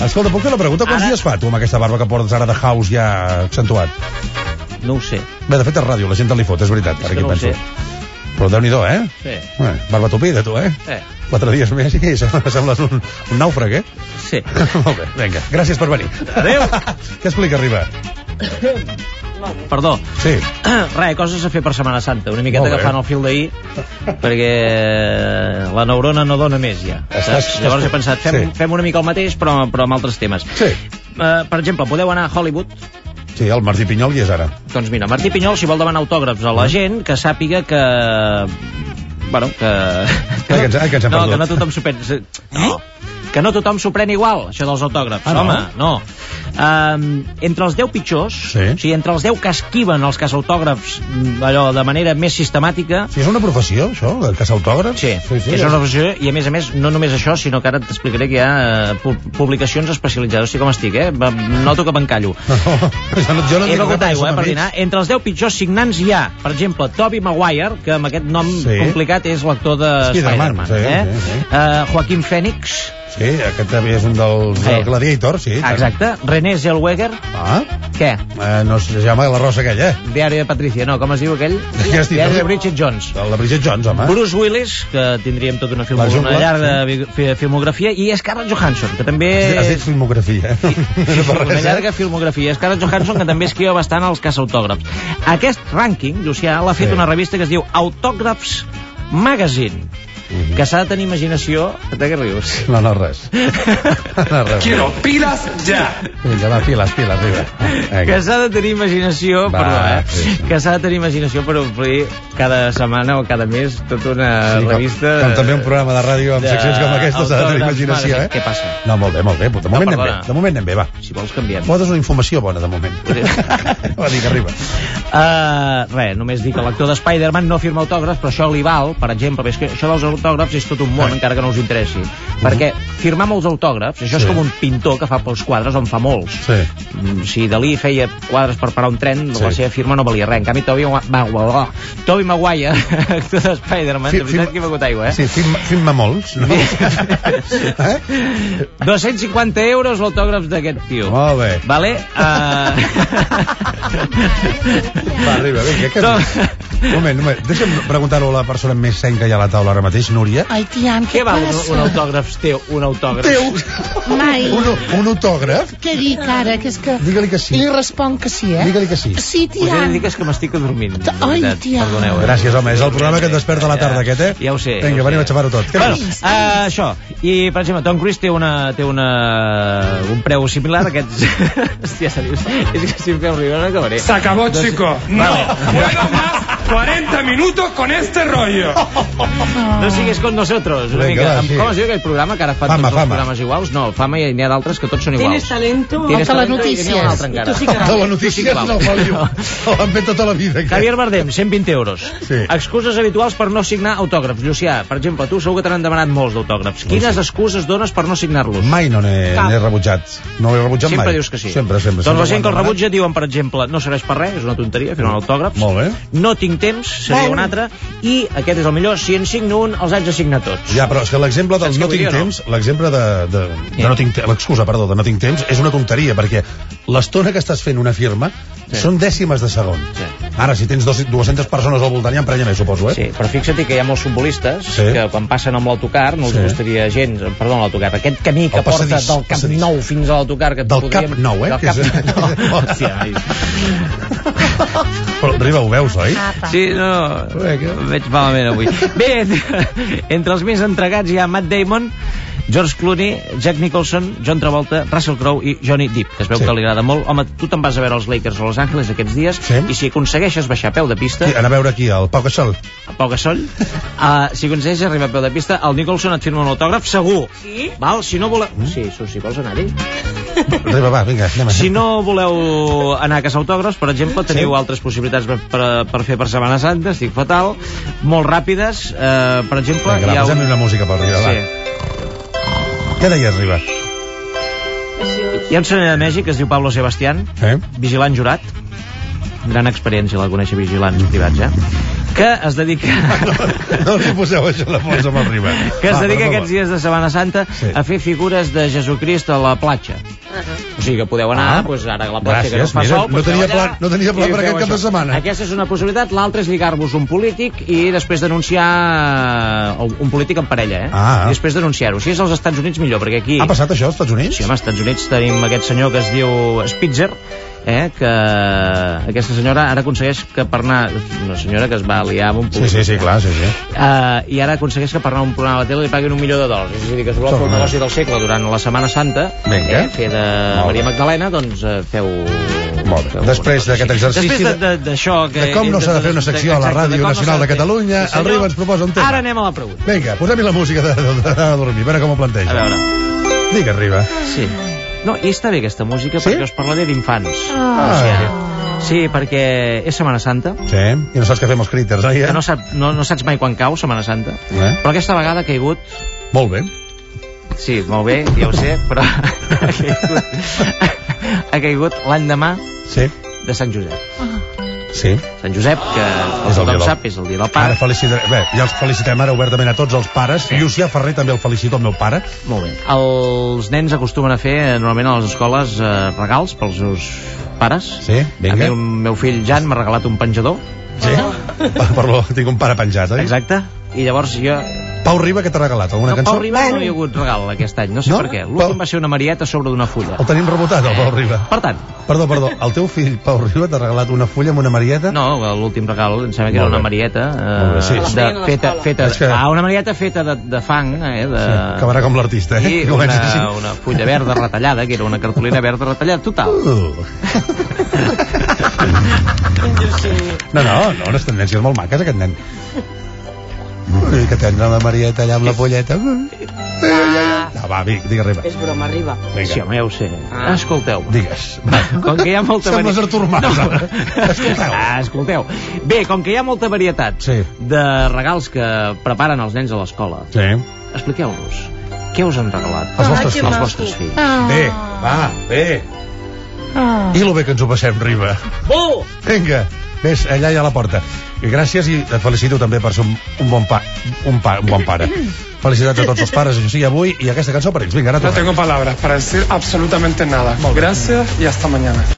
Escolta, puc fer una pregunta? Quants dies fa tu amb aquesta barba que portes ara de house ja accentuat? No ho sé. Bé, de fet és ràdio, la gent te li fot, és veritat. És que no ho sé. Però Déu-n'hi-do, Sí. Barba tupida, tu, 4 dies més i sembles un nàufrag, Sí. Molt bé, vinga, gràcies per venir. Adéu. Què explica, Riba? Perdó. Sí. Coses a fer per Setmana Santa. Una miqueta agafant el fil d'ahir, perquè la neurona no dona més, ja. Llavors he pensat, fem una mica el mateix, però amb altres temes. Sí. Per exemple, podeu anar a Hollywood. Sí, el Martí Pinyol hi és ara. Doncs mira, Martí Pinyol, si vol demanar autògrafs a la gent, que sàpiga que... Bueno, que ens hem perdut. No, que no tothom s'ho pren... No, que no tothom s'ho pren igual, això dels autògrafs. Home, no. Entre els 10 pitjors, o sigui, entre els 10 que esquiven els caçautògrafs allò de manera més sistemàtica... Sí, és una professió, això, el caçautògrafs? Sí, és una professió, i a més, no només això, sinó que ara t'explicaré que hi ha publicacions especialitzades. O sigui, com estic, noto que m'encallo. Jo no he begut aigua, per dinar. Entre els 10 pitjors signants hi ha, per exemple, Tobey Maguire, que amb aquest nom complicat és l'actor de Spider-Man. Joaquín Phoenix. Sí, aquest també és un dels Gladiator, sí. Exacte. René Zellweger. Què? No se llama La Rosa aquella, Diari de Patricia, no, com es diu aquell? Diari de Bridget Jones. La Bridget Jones, home. Bruce Willis, que tindríem tota una llarga filmografia, i Scarlett Johansson, que també... Has dit filmografia, Una llarga filmografia. Scarlett Johansson, que també esquiva bastant els caçautògrafs. Aquest rànquing, Llucià, l'ha fet una revista que es diu Autògrafs Magazine, que s'ha de tenir imaginació... De què rius? No, res. Quiero pilas ja. Vinga, va, piles, Riba. Que s'ha de tenir imaginació, que s'ha de tenir imaginació per omplir cada setmana o cada mes tota una revista... Com també un programa de ràdio amb seccions com aquesta s'ha de tenir imaginació, Què passa? No, molt bé. De moment anem bé, va. Si vols canviem. Podes una informació bona, de moment. Va dir que arriba. Només dir que l'actor de Spider-Man no firma autògrafs, però això li val, per exemple, és que això dels autògrafs és tot un món, encara que no us interessi, perquè firmar molts autògrafs, això és com un pintor que fa pels quadres, on fa molts. Si Dalí feia quadres per parar un tren, la seva firma no valia res. En canvi, Tobey Maguire, actor de Spider-Man, de veritat que he begut aigua, Sí, firma molts, no? 250 euros l'autògraf d'aquest tio. Molt bé. Vale? Va, arriba, vinga, què dius? Un moment, deixa'm preguntar-ho a la persona més seny que hi ha a la taula ara mateix, Núria. Ai, tiam, què val un autògraf teu? Un autògraf? Mai. Un autògraf? Què dic ara? Que és que... Digue-li que sí. Li responc que sí, Digue-li que sí. Sí, tiam. Us he de dir que és que m'estic adormint. Ai, tiam. Perdoneu. Gràcies, home, és el programa que et desperta a la tarda aquest, Ja ho sé. Vinga, venim a xapar-ho tot. Bueno, això. I, per exemple, Tom Cruise té un preu similar a aquests... Hòstia, seriós. És que si em feu riure no acabaré. Se acabó, chico. No puedo más 40 minutos con este rollo. No sigues con nosotros. Una mica. Com es diu aquell programa que ara fan tots els programes iguals? No, Fama i n'hi ha d'altres que tots són iguals. Tienes talento. Telenotícies. Telenotícies no l'han fet tota la vida. Javier Bardem, 120 euros. Excuses habituals per no signar autògrafs. Llucià, per exemple, tu segur que te n'han demanat molts d'autògrafs. Quines excuses dones per no signar-los? Mai no n'he rebutjat. No l'he rebutjat mai. Sempre dius que sí. Sempre. Doncs la gent que el rebutja diuen, per exemple, no serveix per res, és una tonteria fer un autògraf. Molt bé. No tinc temps, seria un altre. I aquest és el millor, si en signo un, els haig de signar tots. Ja, però és que l'exemple del no tinc temps, l'exemple de no tinc temps, l'excusa, perdó, de no tinc temps, és una tonteria, perquè l'estona que estàs fent una firma són dècimes de segon. Ara, si tens 200 persones al voltant, ja emprenya més, suposo, Sí, però fixa't que hi ha molts futbolistes que quan passen amb l'autocar no els costaria gens, perdó, l'autocar, aquest camí que porta del Camp Nou fins a l'autocar que del Camp Nou, Del Camp Nou. Hòstia, però Riba, ho veus, oi? Sí, no, veig malament avui. Bé, entre els més entregats hi ha Matt Damon, George Clooney, Jack Nicholson, John Travolta, Russell Crowe i Johnny Depp, que es veu que li agrada molt. Home, tu te'n vas a veure els Lakers a Los Angeles aquests dies i si aconsegueixes baixar a peu de pista... Anar a veure aquí, el Pau Gasol. El Pau Gasol. Si aconsegueixes arribar a peu de pista, el Nicholson et firma un autògraf, segur. Sí? Val? Si no voleu... Sí, si vols anar-hi. Riba, va, vinga, anem. Si no voleu anar a caçar autògrafs, per exemple, teniu altres possibilitats per fer per Setmana Santa, estic fatal, molt ràpides, per exemple... Vinga, posem una música per Riba, va. Què deies, Riba? Hi ha un senyor de Mèxic que es diu Pablo Sebastián, vigilant jurat, gran experiència la conèixer vigilants privats, que es dedica... No li poseu això a la pols amb el Riba. Que es dedica aquests dies de Setmana Santa a fer figures de Jesucrist a la platja. O sigui que podeu anar, doncs ara a la platja que no fa sol... No tenia pla per aquest cap de setmana. Aquesta és una possibilitat, l'altra és lligar-vos un polític i després denunciar un polític en parella, i després denunciar-ho. Si és als Estats Units, millor, perquè aquí... Ha passat això als Estats Units? Sí, home, als Estats Units tenim aquest senyor que es diu Spitzer, que aquesta senyora ara aconsegueix que per anar... Una senyora que es va liar amb un polític. Sí, clar, sí. I ara aconsegueix que per anar a un programa a la tele li paguin $1 milió. És a dir, que si voleu fer un negoci del segle durant la Setmana Santa, fer de Maria Magdalena, doncs feu... Molt bé. Després d'aquest exercici de com no s'ha de fer una secció a la Ràdio Nacional de Catalunya, el Riba ens proposa un tema. Ara anem a la pregunta. Vinga, posem-hi la música de dormir, a veure com ho planteja. A veure. Digues, Riba. Sí. No, i està bé aquesta música perquè us parlaré d'infants. Sí, perquè és Setmana Santa. Sí, i no saps què fem els crípters, oi? Que no saps mai quan cau Setmana Santa. Però aquesta vegada ha caigut... Molt bé. Sí, molt bé, ja ho sé, però ha caigut l'endemà de Sant Josep. Sí. Sant Josep, que tothom sap, és el dia del pare. Ja els felicitem ara obertament a tots els pares. Llucià Ferrer també el felicito, el meu pare. Molt bé. Els nens acostumen a fer normalment a les escoles regals pels seus pares. Sí, vinga. A mi el meu fill Jan m'ha regalat un penjador. Sí? Tinc un pare penjat, oi? Exacte. I llavors jo... Pau Riba, què t'ha regalat? Alguna cançó? Pau Riba no hi ha hagut regal aquest any, no sé per què. L'últim va ser una marieta sobre d'una fulla. El tenim rebotat, el Pau Riba. Per tant... Perdó, el teu fill, Pau Riba, t'ha regalat una fulla amb una marieta? No, l'últim regal em sembla que era una marieta una marieta feta de fang, que va anar com l'artista, i una fulla verda retallada, que era una cartolina verda retallada, total. No, unes tendències molt maques, aquest nen. Que tenen la marieta allà amb la polleta. Va, digues, Riba. És broma, Riba. Sí, home, ja ho sé. Escolteu. Digues. Com que hi ha molta varietat... Sembles Artur Mas. Escolteu. Bé, com que hi ha molta varietat de regals que preparen els nens a l'escola, expliqueu-nos, què us han regalat els vostres fills? Bé. I lo bé que ens ho passem, Riba. Vinga. Ves, allà hi ha la porta. I gràcies, i et felicito també per ser un bon pare. Felicitats a tots els pares, això sí, avui, i aquesta cançó per ells. Vinga, ara no tengo palabras para decir absolutamente nada. Gracias y hasta mañana.